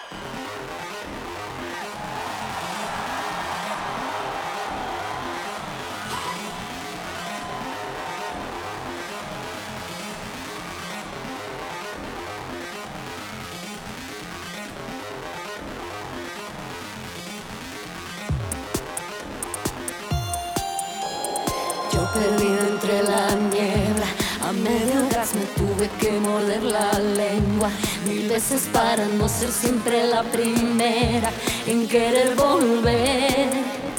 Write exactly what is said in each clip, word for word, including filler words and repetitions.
Yo perdido entre la niebla, a medio gas me tuve que morder la lengua mil veces para no ser siempre la primera en querer volver.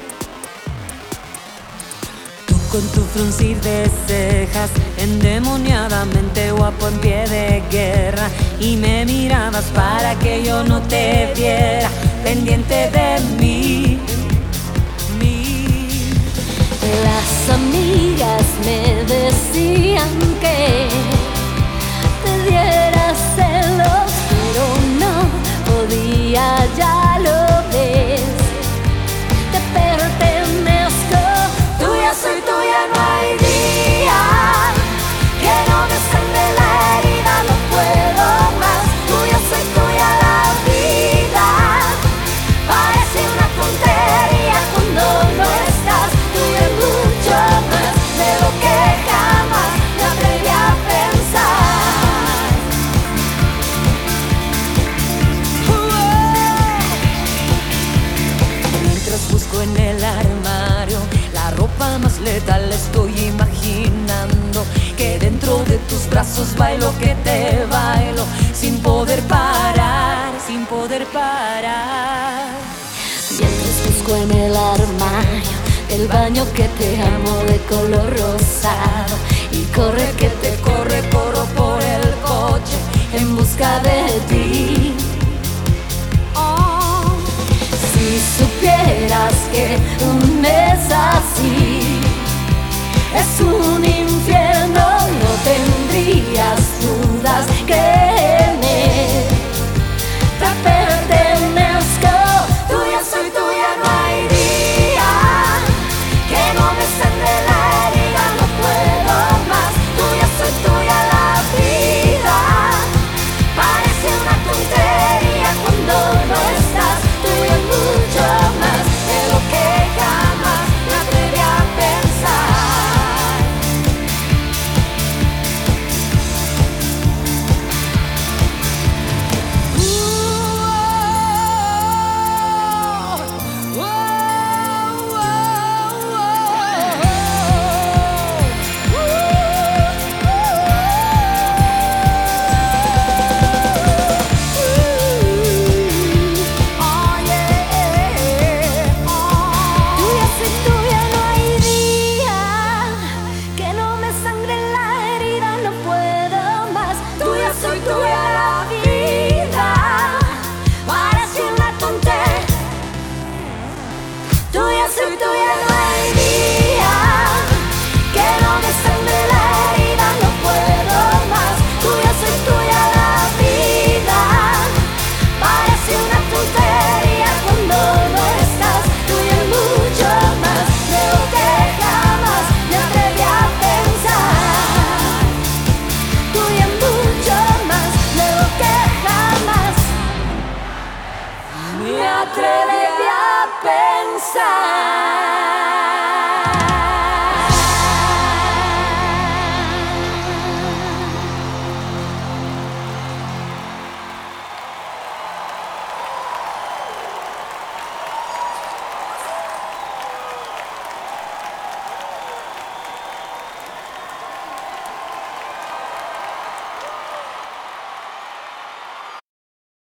Tú con tu fruncir de cejas, endemoniadamente guapo en pie de guerra, y me mirabas para que yo no te viera, pendiente de mí. Las amigas me decían que te diera celos, pero no podía, ya lo ves. Te pertenezco, tuya soy, tuya no hay día que no me sane la herida, no puedo más. Tuya soy, tuya la vida, parece una tontería cuando no estás. Tuya es mucho más de lo que jamás me atreví a pensar. uh-oh. Mientras busco en el armario la ropa más letal, estoy imaginando que dentro de tus brazos bailo, que te bailo sin poder parar, sin poder parar. Mientras busco en el armario el baño que te amo de color rosado, y corre que te corre, corro por el coche en busca de ti. Oh, si supieras que un mes así es un infierno, no tendrías dudas que